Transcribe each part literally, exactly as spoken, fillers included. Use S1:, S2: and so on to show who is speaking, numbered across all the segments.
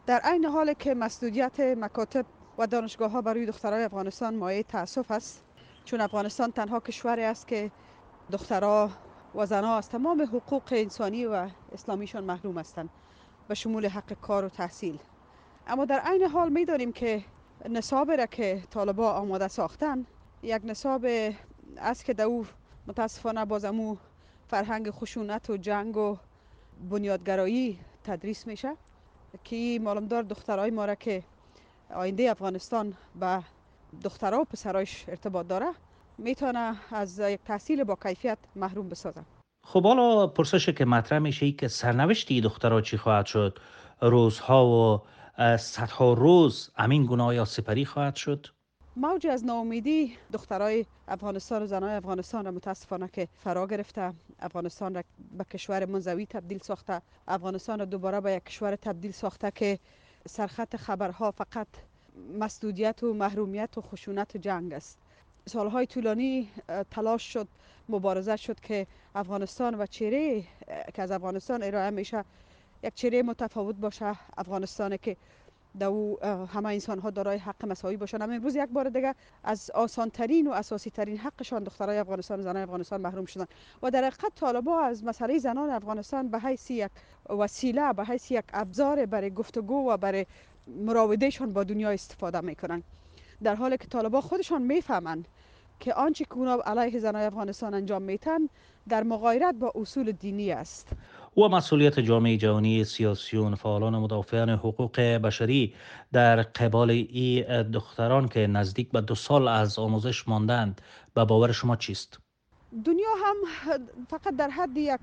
S1: در عین حال که مسدودیت مکاتب و دانشگاه ها برای دخترای افغانستان مایه تاسف است، چون افغانستان تنها کشوری است که دخترها و زنها از تمام حقوق انسانی و اسلامیشان محروم هستند، به شمول حق کار و تحصیل. اما در عین حال می‌دانیم که نصاب را که طالبان آماده ساختن یک نصاب است که در او متاسفانه بازمو فرهنگ خشونت و جنگ و بنیادگرایی تدریس میشه که معلومدار دخترای ما را که آینده افغانستان به دخترها و پسرایش ارتباط داره میتونه از یک تحصیل با کیفیت محروم بسازه.
S2: خب حالا پرسشی که مطرح میشه ای که سرنوشتی دخترها چی خواهد شد؟ روزها و اه، صدها روز امین گناه یا سپری خواهد شد؟
S1: موج از ناامیدی دخترای افغانستان و زنای افغانستان را متاسفانه که فرا گرفته. افغانستان را به کشور منزوی تبدیل ساخته. افغانستان را دوباره به یک کشور تبدیل ساخته که سرخط خبرها فقط مسدودیت و محرومیت و خشونت و جنگ است. سالهای طولانی تلاش شد، مبارزه شد که افغانستان و چهره که از افغانستان ارائه میشه یک چهره متفاوت باشه. افغانستان که در او همه انسان ها دارای حق مساوی باشند. اما امروز یک بار دیگه از آسان ترین و اساسی ترین حقشان دخترای افغانستان و زنان افغانستان محروم شدند و در حقیقت طالبان از مسئله زنان افغانستان به حیث یک وسیله، به حیث یک ابزار برای گفتگو و برای مراودهشان با دنیا استفاده میکنند، در حالی که طالبان خودشان میفهمند که آنچه که اونا علیه زنان افغانستان انجام میتن در مغایرت با اصول دینی است.
S2: و مسئولیت جامعه جهانی، سیاسیون، فعالان مدافعان حقوق بشری در قبال این دختران که نزدیک به دو سال از آموزش ماندند به باور شما چیست؟
S1: دنیا هم فقط در حد یک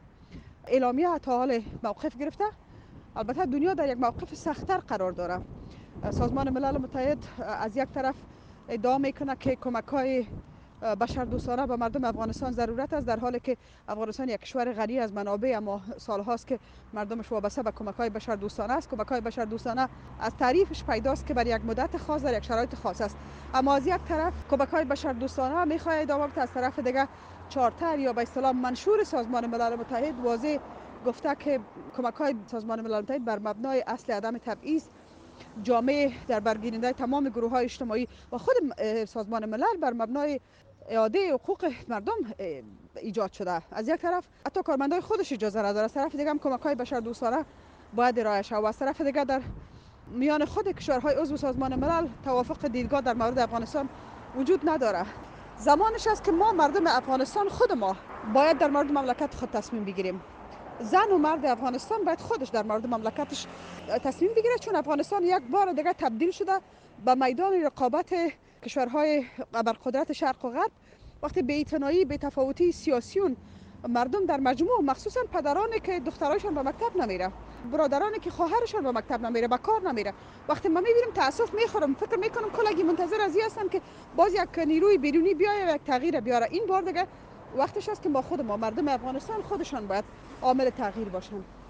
S1: اعلامیه تا حال موقف گرفته. البته دنیا در یک موقف سخت‌تر قرار داره. سازمان ملل متحد از یک طرف ادعا میکنه که کمک‌های بشردوستانه به مردم افغانستان ضرورت است، در حالی که افغانستان یک کشور غنی از منابع اما سالهاست که مردمش وابسته به کمک‌های بشردوستانه است. کمک‌های بشردوستانه از تعریفش پیداست که برای یک مدت خاص در یک شرایط خاص است، اما از یک طرف کمک‌های بشردوستانه می‌خواد ادامه بده، از طرف دیگه چارتر یا به اصطلاح منشور سازمان ملل متحد واضح گفته که کمک‌های سازمان ملل متحد بر مبنای اصل عدم تبعیض جامعه در برگیرنده تمام گروه‌های اجتماعی و خود سازمان ملل بر مبنای اعاده حقوق مردم ایجاد شده. از یک طرف حتی کارمندای خودش اجازه نداره، از طرف دیگه هم کمک‌های بشردوستانه باید ارائه شود و از طرف دیگه در میان خود کشورهای عضو سازمان ملل توافق دیدگاه در مورد افغانستان وجود نداره. زمانش است که ما مردم افغانستان خود ما باید در مورد مملکت خود تصمیم بگیریم. زن و مرد افغانستان باید خودش در مورد مملکتش تصمیم بگیره، چون افغانستان یک بار دیگه تبدیل شده به میدان رقابت کشورهای ابرقدرت شرق و غرب. وقتی بی‌اعتنایی، بی‌تفاوتی سیاسیون مردم در مجموع، مخصوصا پدرانی که دخترایشان به مکتب نمیره، برادرانی که خواهرشان به مکتب نمیره، به کار نمیره، وقتی ما میبینیم تاسف میخورم، فکر میکنم کلگی منتظر از این هستن که باز یک نیروی بیرونی بیاید و یک تغییر بیاره. این بار دیگه وقتش است که ما خود ما مردم افغانستان خودشان باید عامل تغییر باشند.